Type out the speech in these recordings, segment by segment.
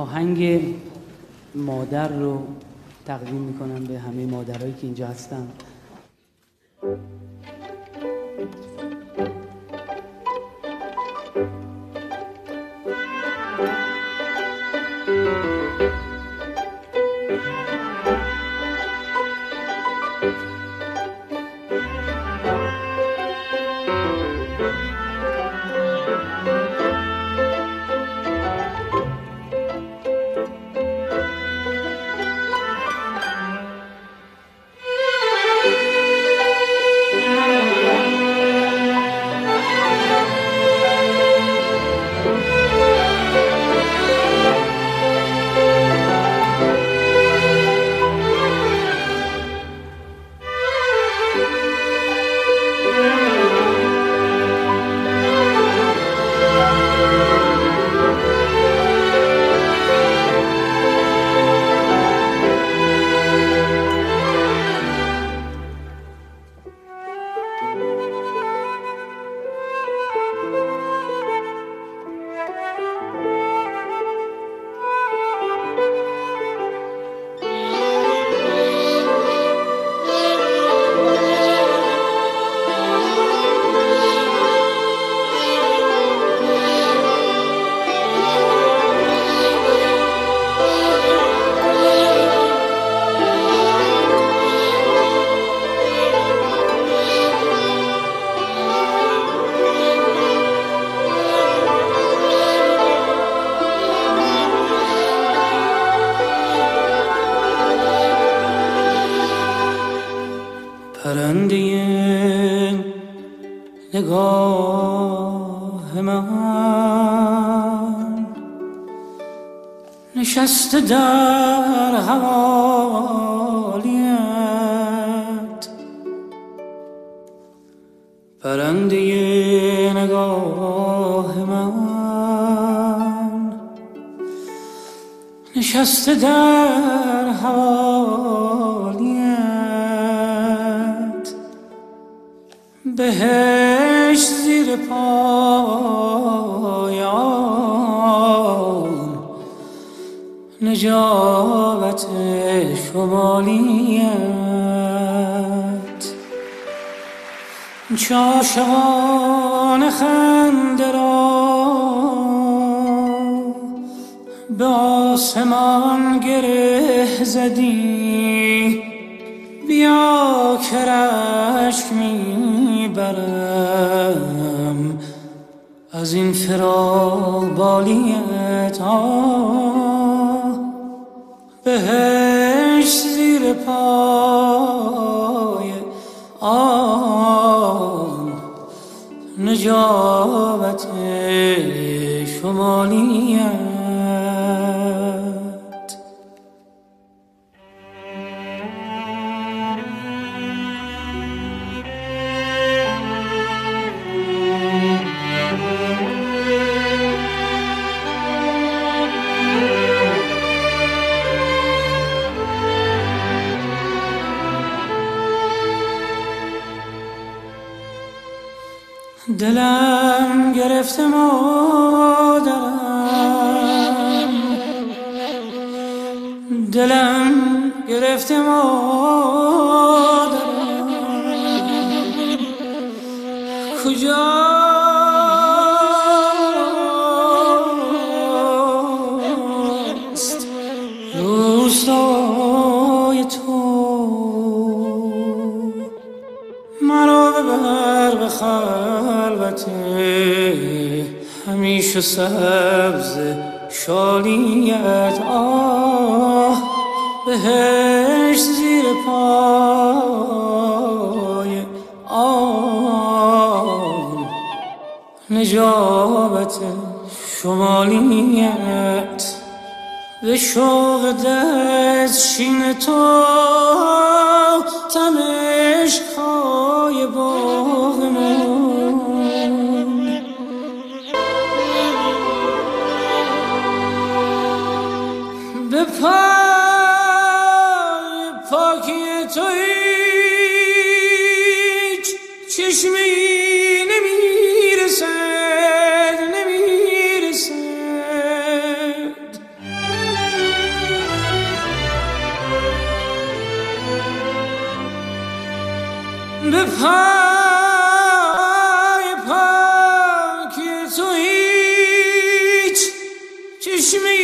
آهنگ مادر رو تقدیم میکنم به همه مادرایی که اینجا هستن. پرنده نگاه من نشسته در حوالیت، پرنده نگاه من نشسته در حوالیت، بهش زیر پایان نجابت شمالیت، چه عاشقانه خنده را به آسمان گره زدی، بیا که رشک میبرم از این فراق بالیت، بهش زیر پای آن نجابت شمالیت. دلم گرفته مادرم، دلم گرفته مادرم، کجاست روستای تو، مرا ببر به خلوت همیشه سبز شالیت، بهش زیر پای آن نجابت شمالیت، به شوق دستشین تو تمشک‌های باغمون، به پای پاکی تو هیچ چشمی نمیرسد، نمیرسد. چشمی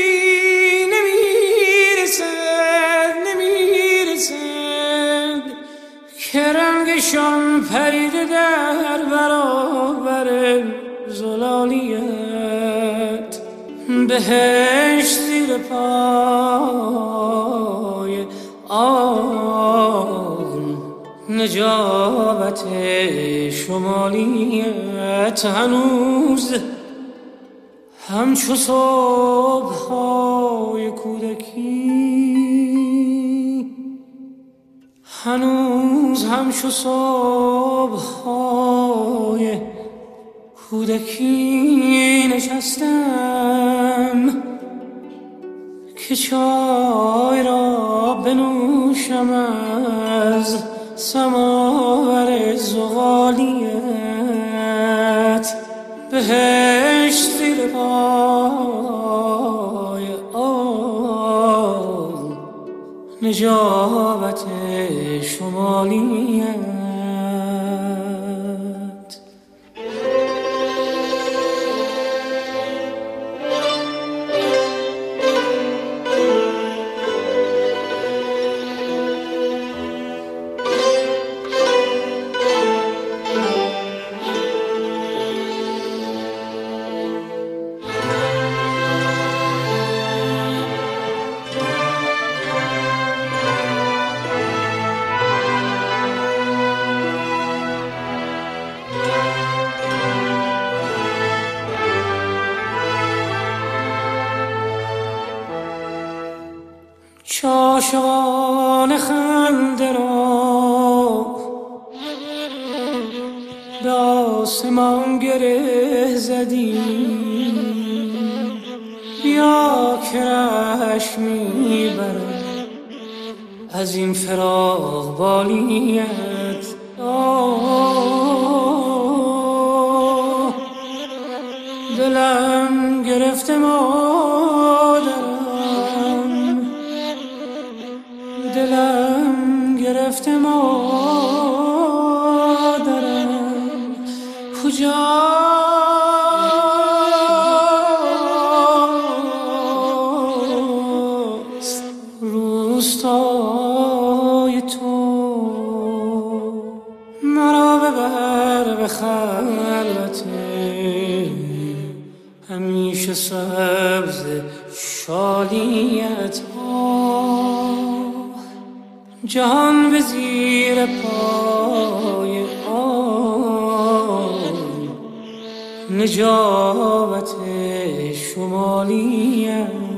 نمیرسد که رنگشان پریده در برابر زلالیت. بهشت زیر پای آن نجابت شمالیت هنوز همچو صبح‌های کودکی، هنوز همچو صبح‌های کودکی نشستم که چای را بنوشم از سماور زغالیت. بهشت زیر پای آن نجابت شمالیت. چاشقان خنده را به آسمان گره زدی، بیا که رشک میبرم از این فراق بالیت. دلم گرفته مادرم، دلم گرفته مادرم، کجاست روستای تو؟ مرا ببر به خلوت همیشه سبز شالیت ها. جهان به زیر پای آن نجابت شمالیت.